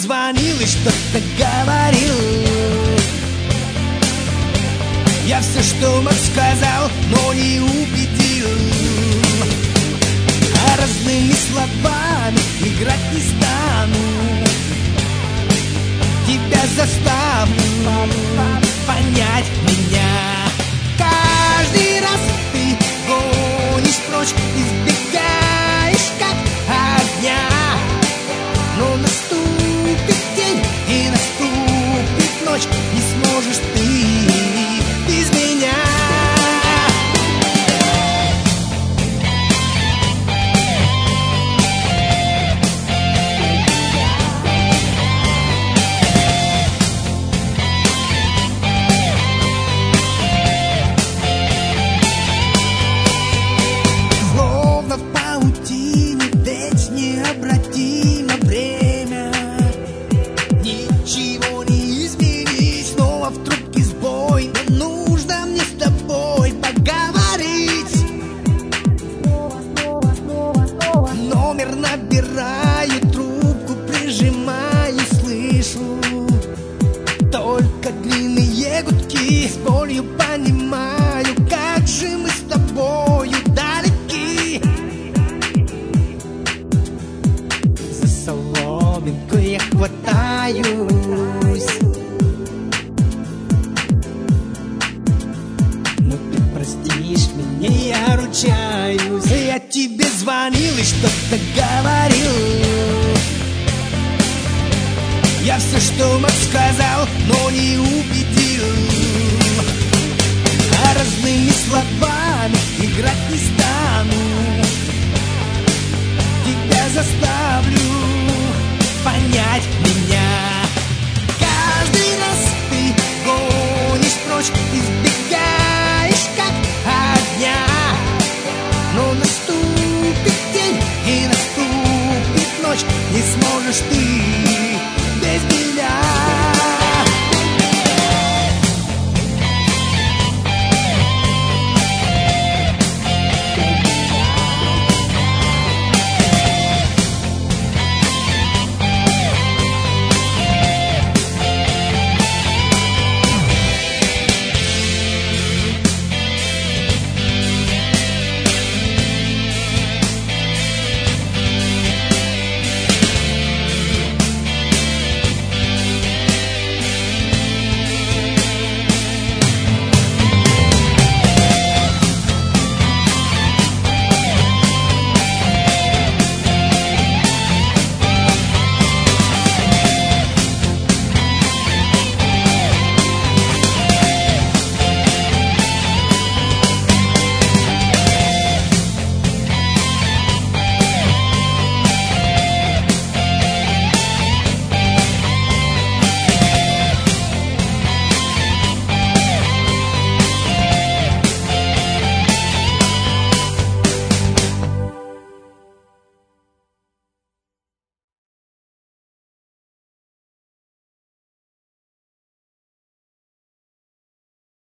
звонил и что-то говорил. Я все, что мог, сказал, но не убедил. А разными словами играть не стану. Тебя заставлю понять меня. Каждый раз ты гонишь прочь, избегаешь как огня. Но наступит день и наступит ночь, не сможешь ты без меня. Словно в паутине, ведь необратимо время. Ничего не изменить, снова в трубке сбой. Но нужно мне с тобой поговорить. Номер набираю, трубку прижимаю, слышу только длинные гудки. С болью понимаю, как же мы с тобою далеки. За соломинку я хватаюсь. Но ты простишь меня, я ручаюсь. Я тебе звонил и что-то говорил. Я все, что мог, сказал, но не убедил. А разными словами играть не стану. Тебя заставлю понять меня. Каждый раз ты гонишь прочь.